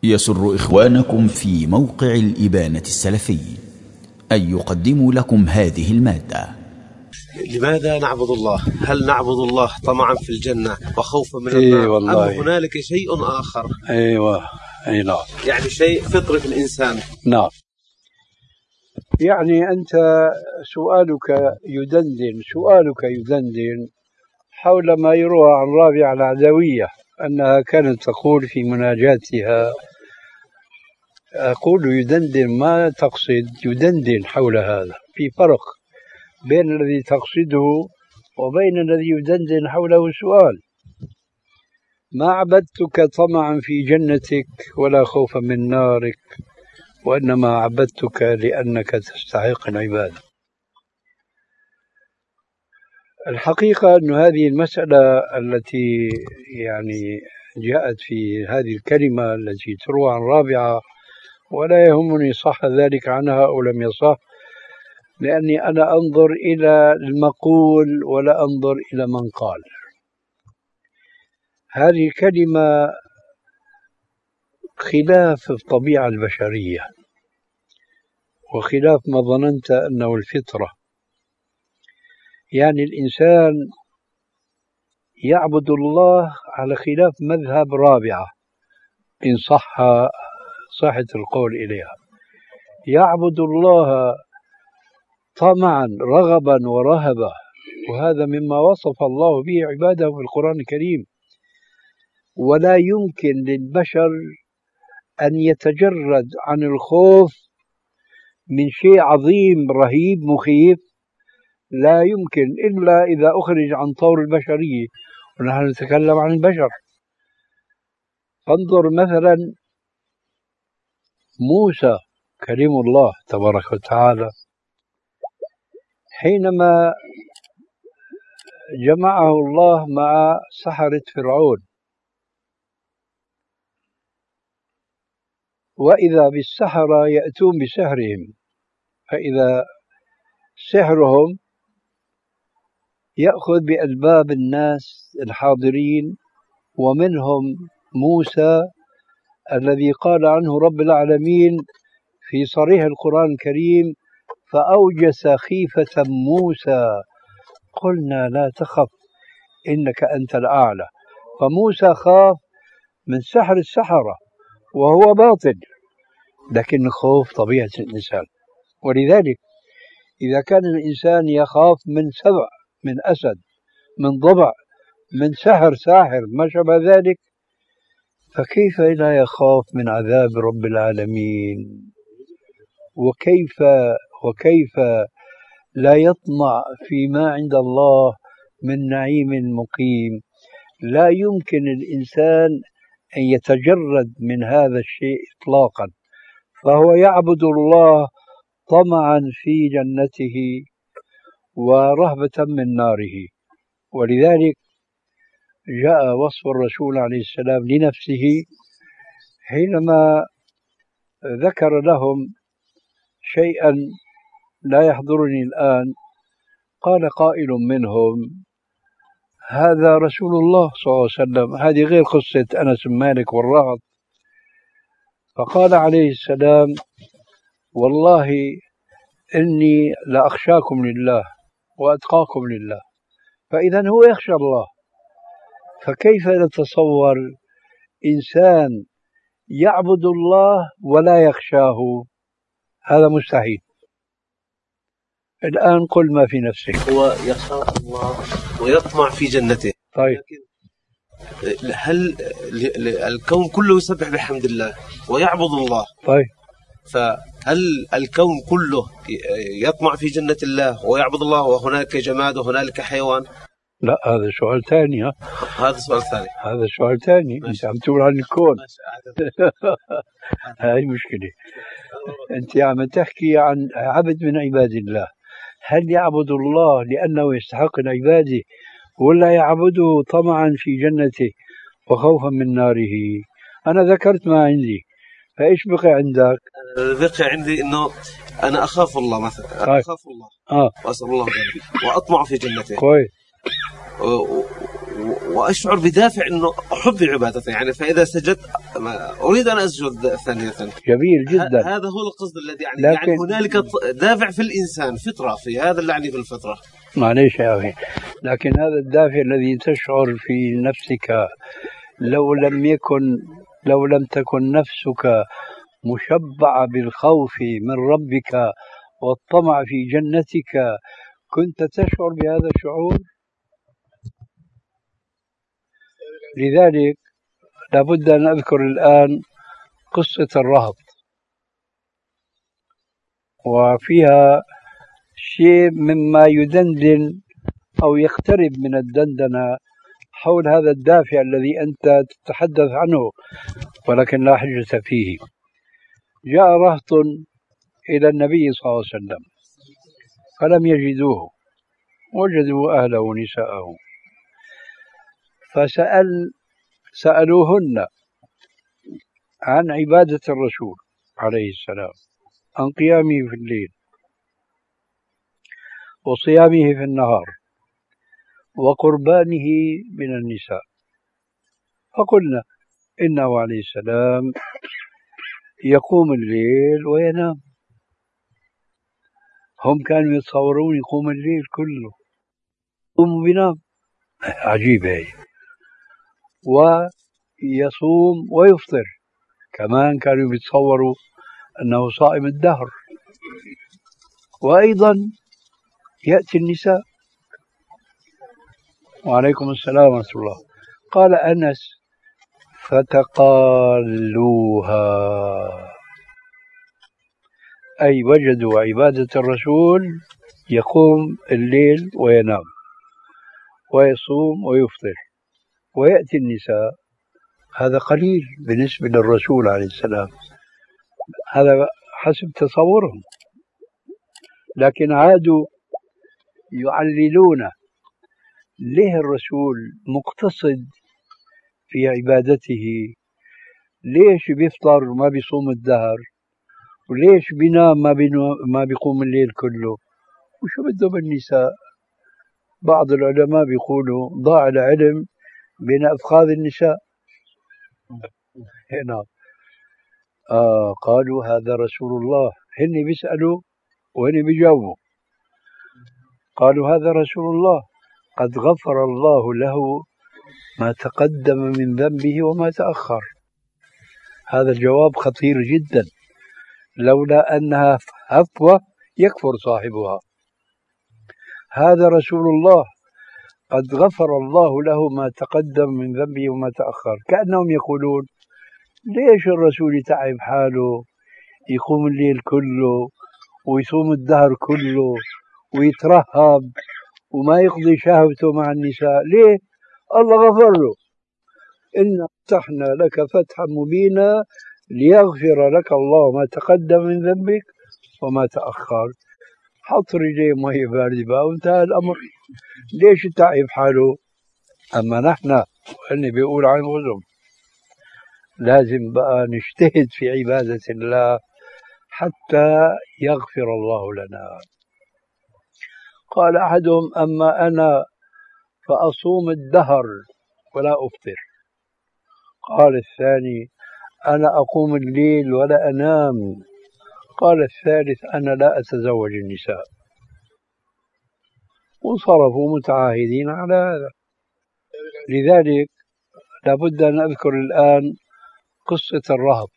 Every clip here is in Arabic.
يسر إخوانكم في موقع الإبانة السلفي أن يقدموا لكم هذه المادة. لماذا نعبد الله؟ هل نعبد الله طمعا في الجنة وخوفا من النار أم هنالك شيء آخر؟ أيوة أي نعم، يعني شيء فطري في الإنسان. نعم، يعني أنت سؤالك يدندن حول ما يروى عن رابعة العدوية أنها كانت تقول في مناجاتها، أقول يدندن، ما تقصد يدندن حول هذا. في فرق بين الذي تقصده وبين الذي يدندن حوله السؤال. ما عبدتك طمعا في جنتك ولا خوفا من نارك، وإنما عبدتك لأنك تستحق العبادة. الحقيقة أن هذه المسألة التي يعني جاءت في هذه الكلمة التي تروى عن رابعة، ولا يهمني صح ذلك عنها أو لم يصح، لأني أنا أنظر إلى المقول ولا أنظر إلى من قال. هذه الكلمة خلاف الطبيعة البشرية وخلاف ما ظننت أنه الفطرة. يعني الإنسان يعبد الله على خلاف مذهب رابعة إن صحة القول إليها، يعبد الله طمعا رغبا ورهبا، وهذا مما وصف الله به عباده في القرآن الكريم. ولا يمكن للبشر أن يتجرد عن الخوف من شيء عظيم رهيب مخيف، لا يمكن إلا إذا أخرج عن طور البشرية، ونحن نتكلم عن البشر. انظر مثلا موسى كريم الله تبارك وتعالى، حينما جمعه الله مع سحرة فرعون، وإذا بالسحرة يأتون بسحرهم، فإذا سحرهم يأخذ بألباب الناس الحاضرين، ومنهم موسى الذي قال عنه رب العالمين في صريح القرآن الكريم: فأوجس خيفة موسى قلنا لا تخف إنك أنت الأعلى. فموسى خاف من سحر السحرة وهو باطل، لكن الخوف طبيعة الإنسان. ولذلك إذا كان الإنسان يخاف من سبع، من أسد، من ضبع، من ساحر ما شابه ذلك، فكيف لا يخاف من عذاب رب العالمين؟ وكيف لا يطمع فيما عند الله من نعيم مقيم؟ لا يمكن الإنسان أن يتجرد من هذا الشيء إطلاقا. فهو يعبد الله طمعا في جنته ورهبة من ناره. ولذلك جاء وصف الرسول عليه السلام لنفسه حينما ذكر لهم شيئا لا يحضرني الآن. قال قائل منهم: هذا رسول الله صلى الله عليه وسلم. هذه غير قصة أنس بن مالك والرهط. فقال عليه السلام: والله إني لأخشاكم لله وأتقاكم لله. فإذا هو يخشى الله. فكيف نتصور إنسان يعبد الله ولا يخشاه؟ هذا مستحيل. الآن قل ما في نفسك. هو يخاف الله ويطمع في جنته. طيب، هل الكون كله يسبح بحمد الله ويعبد الله؟ طيب، فهل الكون كله يطمع في جنة الله ويعبد الله وهناك جماد وهنالك حيوان؟ لا، هذا سؤال ثاني. هذا سؤال ثاني. هذا سؤال ثاني. أنت عم تقول عن الكون. هاي مشكلة. أنت عم تحكي عن عبد من عباد الله. هل يعبد الله لأنه يستحق العبادة، ولا يعبده طمعا في جنته وخوفا من ناره؟ أنا ذكرت ما عندي، فإيش بقي عندك؟ بقي عندي إنه أنا أخاف الله مثلا. أخاف الله وأسأل الله ذلك وأطمع في جنته. كويس. وأشعر بدافع أنه أحب عبادته، يعني فإذا سجدت أريد أن أسجد ثانية. جميل جدا. هذا هو القصد الذي يعني هنالك دافع في الإنسان، فطرة، في هذا اللي يعني في الفطرة. معليش يا أخي، لكن هذا الدافع الذي تشعر في نفسك لو لم تكن نفسك مشبعة بالخوف من ربك والطمع في جنتك كنت تشعر بهذا الشعور. لذلك لابد أن أذكر الآن قصة الرهط، وفيها شيء مما يدندن أو يقترب من الدندنة حول هذا الدافع الذي أنت تتحدث عنه ولكن لا حجة فيه. جاء رهط إلى النبي صلى الله عليه وسلم فلم يجدوه، وجدوا أهله ونساءه، سألوهن عن عبادة الرسول عليه السلام، عن قيامه في الليل وصيامه في النهار وقربانه من النساء، فقلنا إنه عليه السلام يقوم الليل وينام. هم كانوا يتصورون يقوم الليل كله يقوم وينام، عجيب هي، ويصوم ويفطر، كمان كانوا يتصوروا أنه صائم الدهر، وأيضا يأتي النساء. وعليكم السلام ورحمة الله. قال أنس فتقالوها، أي وجدوا عبادة الرسول يقوم الليل وينام ويصوم ويفطر، ويأتي النساء، هذا قليل بالنسبة للرسول عليه السلام، هذا حسب تصورهم. لكن عادوا يعللون ليه الرسول مقتصد في عبادته، ليش بيفطر ما بيصوم الدهر، وليش بينام ما بيقوم الليل كله، وشو بده بالنساء؟ بعض العلماء بيقولوا ضاع العلم بين أفخاذ النساء. هنا قالوا هذا رسول الله، هن بيسألوا وهن بيجاوبوا. قالوا هذا رسول الله قد غفر الله له ما تقدم من ذنبه وما تأخر. هذا الجواب خطير جدا، لولا أنها هفوة يكفر صاحبها. هذا رسول الله قد غفر الله له ما تقدم من ذنبه وما تأخر، كأنهم يقولون ليش الرسول يتعب حاله يقوم الليل كله ويصوم الدهر كله ويترهب وما يقضي شهوته مع النساء؟ ليه؟ الله غفر له، إنا فتحنا لك فتحا مبينا ليغفر لك الله ما تقدم من ذنبك وما تأخر. حط رجليه مي باردة بقى وانتهى الأمر. ليش يتعب حاله؟ أما نحن وأني بيقول عن وزم لازم بقى نجتهد في عبادة الله حتى يغفر الله لنا. قال أحدهم أما أنا فأصوم الدهر ولا أفطر. قال الثاني أنا أقوم الليل ولا أنام. قال الثالث أنا لا أتزوج النساء. وانصرفوا متعاهدين على هذا. لذلك لابد أن أذكر الآن قصة الرهط،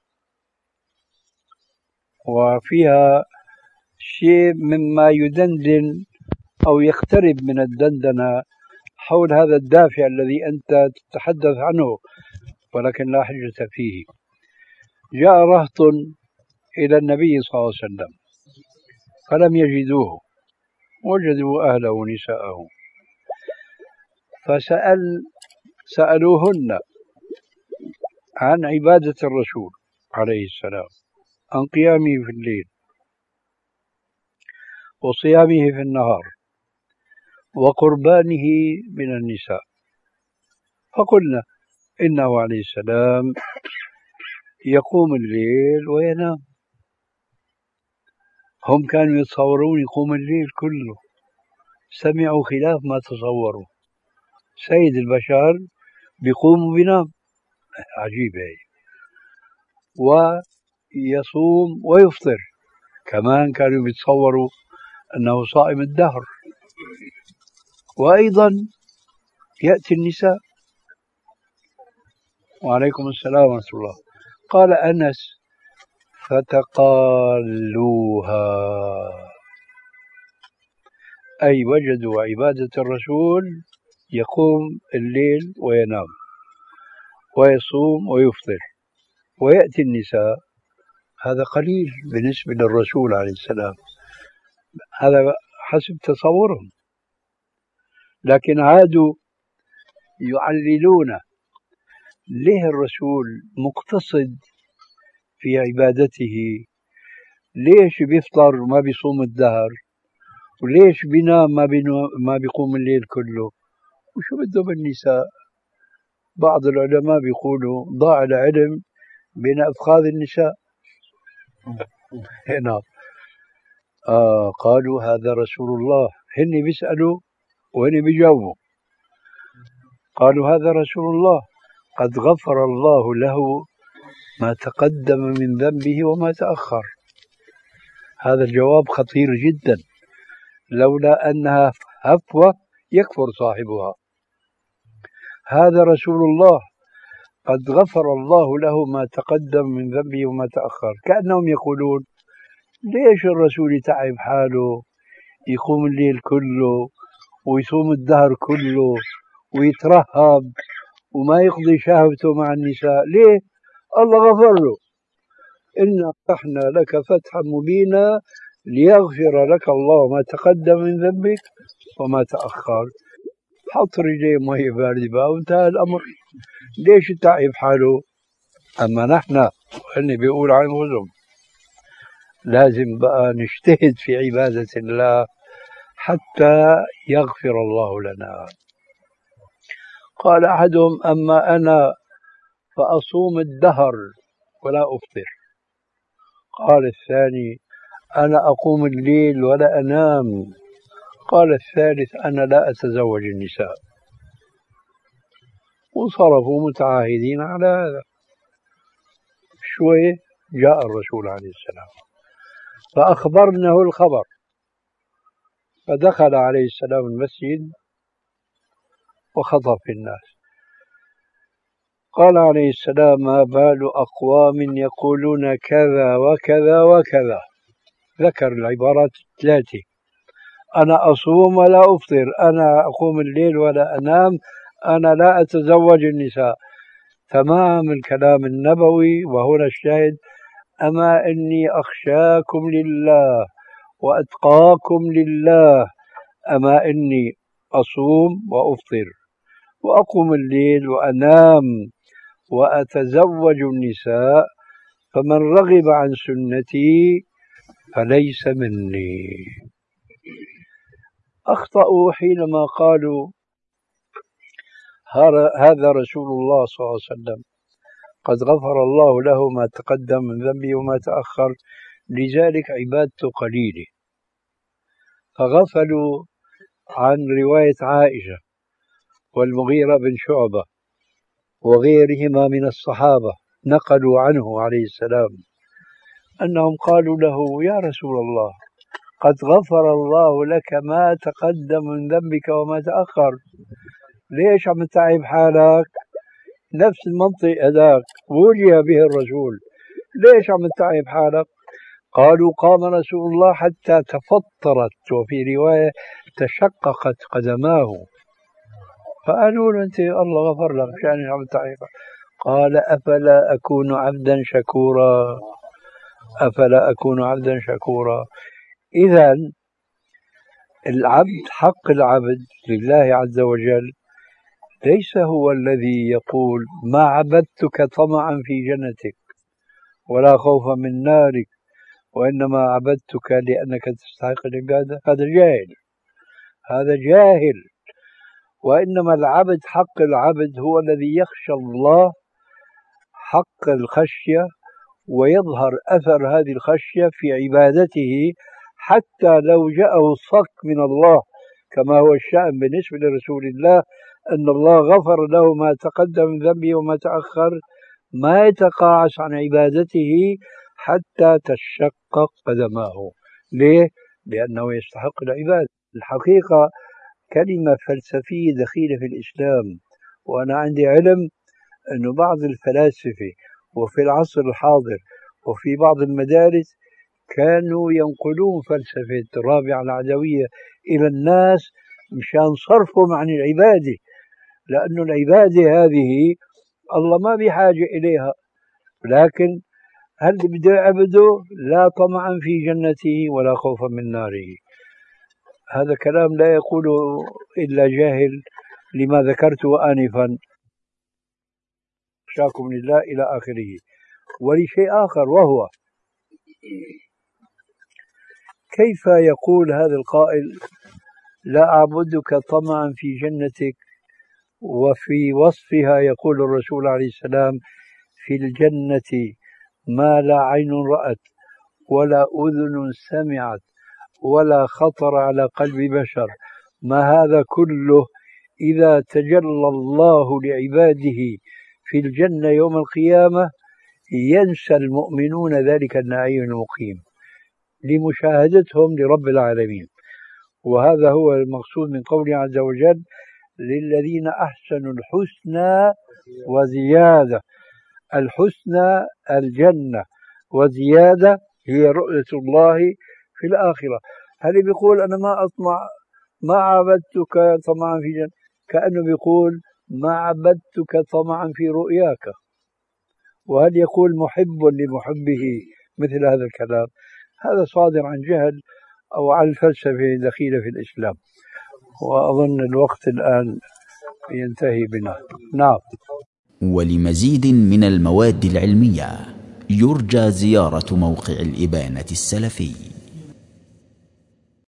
وفيها شيء مما يدندن أو يقترب من الدندنة حول هذا الدافع الذي أنت تتحدث عنه ولكن لا حجة فيه. جاء رهط إلى النبي صلى الله عليه وسلم فلم يجدوه، وجدوا أهله ونساءه، سألوهن عن عبادة الرسول عليه السلام، عن قيامه في الليل وصيامه في النهار وقربانه من النساء، فقلنا إنه عليه السلام يقوم الليل وينام. هم كانوا يتصورون يقوم الليل كله، سمعوا خلاف ما تصوروا، سيد البشر بيقوم وبينام، عجيب هي، ويصوم ويفطر، كمان كانوا يتصوروا أنه صائم الدهر. وأيضا يأتي النساء. وعليكم السلام ورحمة الله. قال أنس: فتقالوها، أي وجدوا عبادة الرسول يقوم الليل وينام ويصوم ويفطر، ويأتي النساء. هذا قليل بالنسبة للرسول عليه السلام، هذا حسب تصورهم. لكن عادوا يعللون ليه الرسول مقتصد في عبادته، ليش بيفطر ما بيصوم الدهر، وليش بينام ما بيقوم الليل كله، وشو بده بالنساء. بعض العلماء بيقولوا ضاع العلم بين أفخاذ النساء. هنا قالوا هذا رسول الله، هن بيسألوا وهن بيجاوبوا. قالوا هذا رسول الله قد غفر الله له ما تقدم من ذنبه وما تأخر. هذا الجواب خطير جدا، لولا أنها هفوة يكفر صاحبها. هذا رسول الله قد غفر الله له ما تقدم من ذنبه وما تأخر، كأنهم يقولون ليش الرسول يتعب حاله يقوم الليل كله ويصوم الدهر كله ويترهب وما يقضي شهوته مع النساء؟ ليه؟ الله غفر له. إنا فتحنا لك فتحا مبينا ليغفر لك الله ما تقدم من ذنبك وما تأخر. حط رجليه مية باردة بقى وانتهى الأمر. ليش يتعب حاله؟ أما نحن وهن بيقول عن غزم لازم بقى نجتهد في عبادة الله حتى يغفر الله لنا. قال أحدهم: أما أنا فأصوم الدهر ولا أفطر. قال الثاني: أنا أقوم الليل ولا أنام. قال الثالث: أنا لا أتزوج النساء. وصرفوا متعاهدين على هذا. شوي جاء الرسول عليه السلام فأخبرنه الخبر، فدخل عليه السلام المسجد وخطب في الناس. قال عليه السلام: ما بال أقوام يقولون كذا وكذا وكذا. ذكر العبارات الثلاثة: أنا أصوم ولا أفطر، أنا أقوم الليل ولا أنام، أنا لا أتزوج النساء. تمام الكلام النبوي. وهنا الشاهد: أما إني أخشاكم لله وأتقاكم لله، أما إني أصوم وأفطر وأقوم الليل وأنام وأتزوج النساء، فمن رغب عن سنتي فليس مني. أخطأوا حينما قالوا هذا رسول الله صلى الله عليه وسلم قد غفر الله له ما تقدم من ذنبه وما تأخر، لذلك عبادته قليلة. فغفلوا عن رواية عائشة والمغيرة بن شعبة وغيرهما من الصحابة، نقلوا عنه عليه السلام أنهم قالوا له: يا رسول الله قد غفر الله لك ما تقدم من ذنبك وما تأخر، ليش عم تتعب حالك؟ نفس المنطق هذاك وجه به الرسول، ليش عم تتعب حالك؟ قالوا: قام رسول الله حتى تفطرت، وفي رواية تشققت قدماه. فقالوا له: أنت الله غفر لك، يعني عم تتعب. قال: أفلا أكون عبدا شكورا، أفلا أكون عبدا شكورا. إذا العبد، حق العبد لله عز وجل ليس هو الذي يقول ما عبدتك طمعا في جنتك ولا خوفا من نارك، وإنما عبدتك لأنك تستحق العبادة. هذا جاهل، هذا جاهل. وإنما العبد، حق العبد هو الذي يخشى الله حق الخشية، ويظهر أثر هذه الخشية في عبادته، حتى لو جاءه الصك من الله كما هو الشأن بالنسبة لرسول الله أن الله غفر له ما تقدم من ذنبه وما تأخر، ما يتقاعس عن عبادته حتى تشقق قدماه. ليه؟ لأنه يستحق العبادة. الحقيقة كلمة فلسفية دخيلة في الإسلام، وأنا عندي علم أن بعض الفلاسفة وفي العصر الحاضر وفي بعض المدارس كانوا ينقلون فلسفة الرابعة العدوية إلى الناس مشان صرفهم عن العبادة، لأن العبادة هذه الله ما بحاجة إليها، لكن هل بده يعبده لا طمعا في جنته ولا خوفا من ناره. هذا كلام لا يقوله إلا جاهل لما ذكرته آنفا، شاكم لله إلى آخره. ولشيء آخر، وهو كيف يقول هذا القائل لا أعبدك طمعا في جنتك، وفي وصفها يقول الرسول عليه السلام في الجنة ما لا عين رأت ولا أذن سمعت ولا خطر على قلب بشر. ما هذا كله إذا تجلى الله لعباده في الجنة يوم القيامة ينسى المؤمنون ذلك النعيم المقيم لمشاهدتهم لرب العالمين. وهذا هو المقصود من قوله عز وجل للذين أحسنوا الحسنى وزيادة. الحسنى الجنة، وزيادة هي رؤية الله في الآخرة. هل بيقول أنا ما أطمع، ما عبدتك طمعا في جنة، كأنه بيقول ما عبدتك طمعا في رؤياك. وهل يقول محب لمحبه مثل هذا الكلام؟ هذا صادر عن جهل أو عن الفلسفة دخيلة في الإسلام. وأظن الوقت الآن ينتهي بنا. نعم. ولمزيد من المواد العلمية يرجى زيارة موقع الإبانة السلفي.